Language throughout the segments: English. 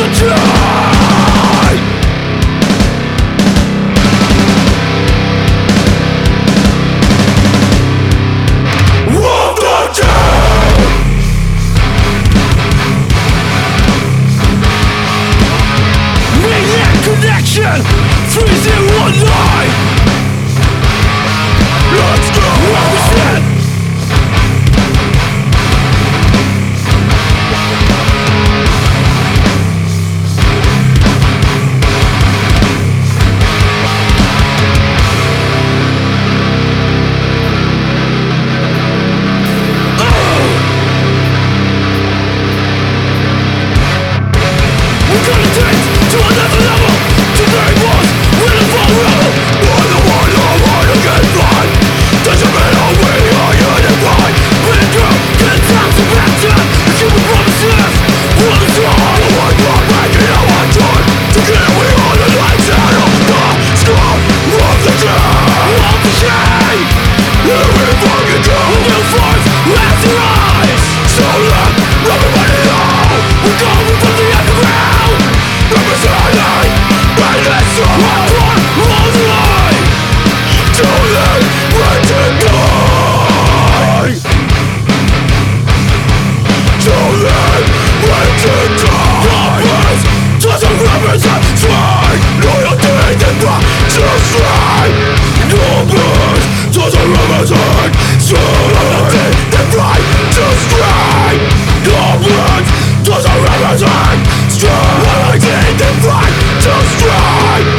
Connection 301 line. Let's go. Represent. We're gonna take to another level. Today was winning forever. We're the one who won against blood. Doesn't matter we are unified. Been through good times and bad times. And human promises. We're the strong. The one who are making our time. Together we are the lights out of the sky. Of the day. Of the shame. Here we fucking go. New force has to rise. So let everybody know. We're going from the underground. Representing. Let's go! All the way to the wretched die. To the wretched die. Your doesn't represent strength. Loyalty and pride to strength. Your doesn't represent strength. Loyalty and pride to strength. Your doesn't represent strength. Loyalty and pride to strength.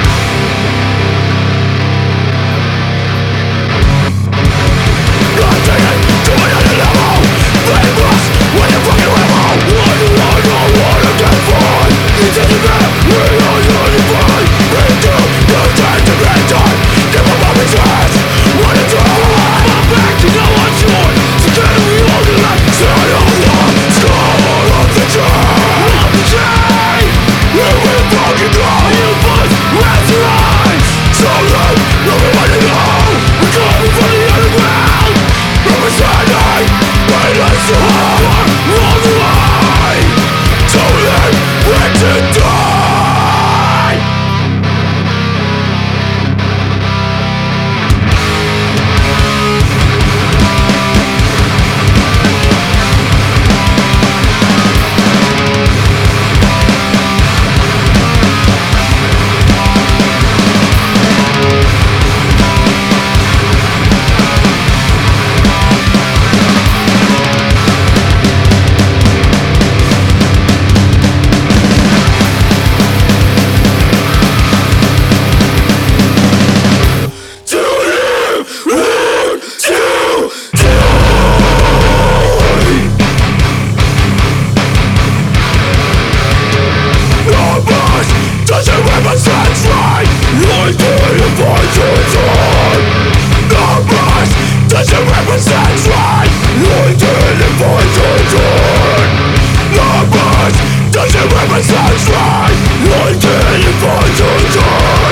Doesn't represent right. Loyalty and fight to die.